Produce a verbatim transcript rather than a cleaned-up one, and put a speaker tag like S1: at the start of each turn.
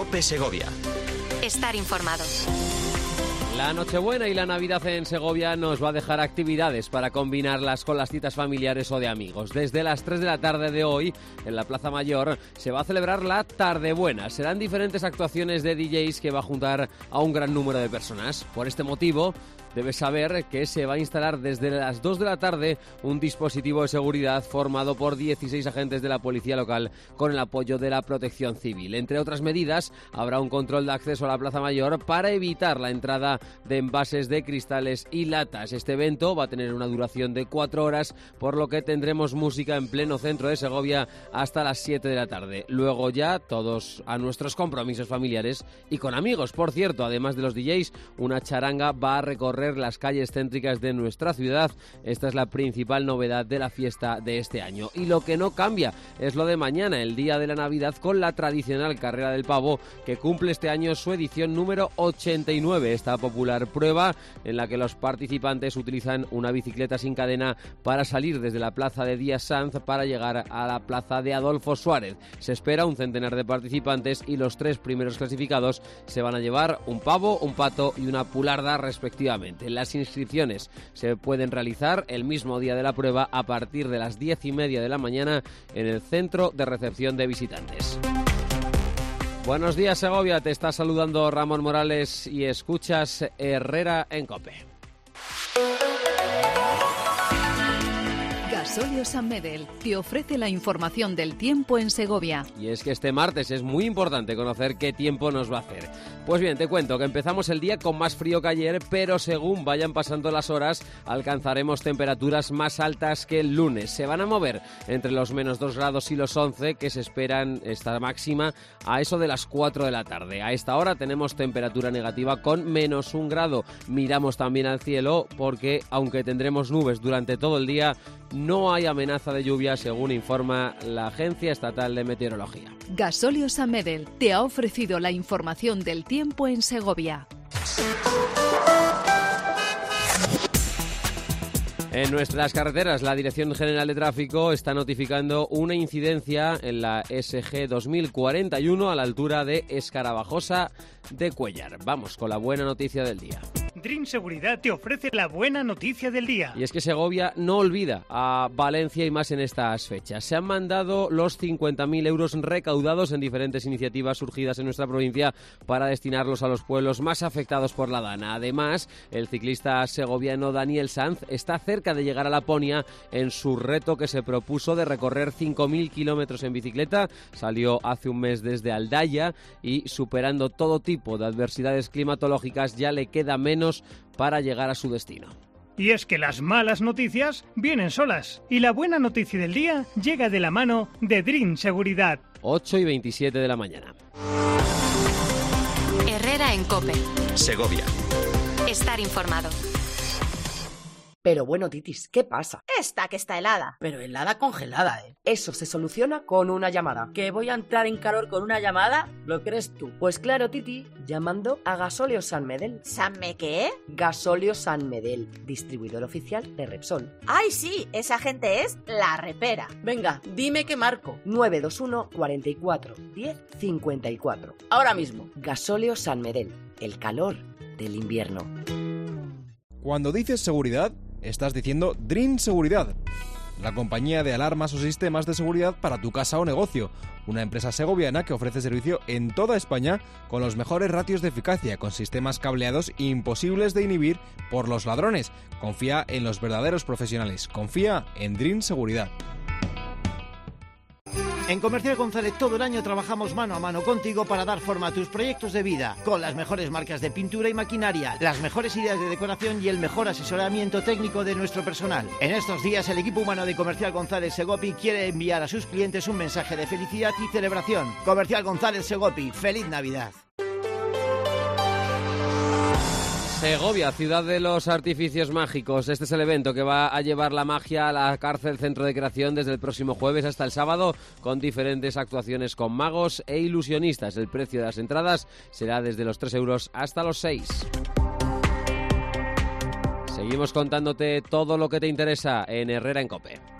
S1: COPE Segovia.
S2: Estar informado.
S3: La Nochebuena y la Navidad en Segovia nos va a dejar actividades para combinarlas con las citas familiares o de amigos. Desde las tres de la tarde de hoy, en la Plaza Mayor, se va a celebrar la Tardebuena. Serán diferentes actuaciones de D Js que va a juntar a un gran número de personas. Por este motivo, debes saber que se va a instalar desde las dos de la tarde un dispositivo de seguridad formado por dieciséis agentes de la policía local con el apoyo de la Protección Civil. Entre otras medidas, habrá un control de acceso a la Plaza Mayor para evitar la entrada de envases de cristales y latas. Este evento va a tener una duración de cuatro horas, por lo que tendremos música en pleno centro de Segovia hasta las siete de la tarde. Luego ya todos a nuestros compromisos familiares y con amigos. Por cierto, además de los D Js, una charanga va a recorrer las calles céntricas de nuestra ciudad. Esta es la principal novedad de la fiesta de este año. Y lo que no cambia es lo de mañana, el día de la Navidad, con la tradicional Carrera del Pavo, que cumple este año su edición número ochenta y nueve. Esta popular prueba en la que los participantes utilizan una bicicleta sin cadena para salir desde la plaza de Díaz Sanz para llegar a la plaza de Adolfo Suárez. Se espera un centenar de participantes y los tres primeros clasificados se van a llevar un pavo, un pato y una pularda respectivamente. Las inscripciones se pueden realizar el mismo día de la prueba a partir de las diez y media de la mañana en el centro de recepción de visitantes. Buenos días, Segovia, te está saludando Ramón Morales y escuchas Herrera en COPE.
S4: Gasóleo San Medel te ofrece la información del tiempo en Segovia.
S3: Y es que este martes es muy importante conocer qué tiempo nos va a hacer. Pues bien, te cuento que empezamos el día con más frío que ayer, pero según vayan pasando las horas alcanzaremos temperaturas más altas que el lunes. Se van a mover entre los menos dos grados y los once que se esperan esta máxima a eso de las cuatro de la tarde. A esta hora tenemos temperatura negativa con menos un grado. Miramos también al cielo porque aunque tendremos nubes durante todo el día, no hay amenaza de lluvia según informa la Agencia Estatal de Meteorología.
S4: Gasóleo San Medel te ha ofrecido la información del tiempo en Segovia.
S3: En nuestras carreteras, la Dirección General de Tráfico está notificando una incidencia en la S G dos mil cuarenta y uno a la altura de Escarabajosa de Cuéllar. Vamos con la buena noticia del día.
S5: Dream Seguridad te ofrece la buena noticia del día.
S3: Y es que Segovia no olvida a Valencia y más en estas fechas. Se han mandado los cincuenta mil euros recaudados en diferentes iniciativas surgidas en nuestra provincia para destinarlos a los pueblos más afectados por la dana. Además, el ciclista segoviano Daniel Sanz está cerca de llegar a Laponia en su reto que se propuso de recorrer cinco mil kilómetros en bicicleta. Salió hace un mes desde Aldaya y, superando todo tipo de adversidades climatológicas, ya le queda menos para llegar a su destino.
S5: Y es que las malas noticias vienen solas y la buena noticia del día llega de la mano de Dream Seguridad.
S3: ocho y veintisiete de la mañana.
S2: Herrera en COPE.
S1: Segovia.
S2: Estar informado.
S6: Pero bueno, Titis, ¿qué pasa?
S7: Esta que está helada.
S6: Pero helada congelada, ¿eh? Eso se soluciona con una llamada.
S7: ¿Que voy a entrar en calor con una llamada?
S6: ¿Lo crees tú? Pues claro, Titi, llamando a Gasóleo San Medel.
S7: ¿Sanme qué?
S6: Gasóleo San Medel, distribuidor oficial de Repsol.
S7: ¡Ay, sí! Esa gente es la repera.
S6: Venga, dime que marco. nueve dos uno, cuarenta y cuatro, diez, cincuenta y cuatro.
S7: Ahora mismo.
S6: Gasóleo San Medel, el calor del invierno.
S8: Cuando dices seguridad, estás diciendo Dream Seguridad, la compañía de alarmas o sistemas de seguridad para tu casa o negocio. Una empresa segoviana que ofrece servicio en toda España con los mejores ratios de eficacia, con sistemas cableados imposibles de inhibir por los ladrones. Confía en los verdaderos profesionales. Confía en Dream Seguridad.
S9: En Comercial González todo el año trabajamos mano a mano contigo para dar forma a tus proyectos de vida, con las mejores marcas de pintura y maquinaria, las mejores ideas de decoración y el mejor asesoramiento técnico de nuestro personal. En estos días el equipo humano de Comercial González Segopi quiere enviar a sus clientes un mensaje de felicidad y celebración. Comercial González Segopi, ¡feliz Navidad!
S3: Segovia, ciudad de los artificios mágicos. Este es el evento que va a llevar la magia a la cárcel Centro de Creación desde el próximo jueves hasta el sábado, con diferentes actuaciones con magos e ilusionistas. El precio de las entradas será desde los tres euros hasta los seis. Seguimos contándote todo lo que te interesa en Herrera en COPE.